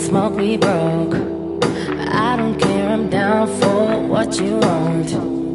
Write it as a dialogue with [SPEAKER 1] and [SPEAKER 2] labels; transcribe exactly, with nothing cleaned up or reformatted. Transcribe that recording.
[SPEAKER 1] smoke, we broke. I don't care, I'm down for what you want.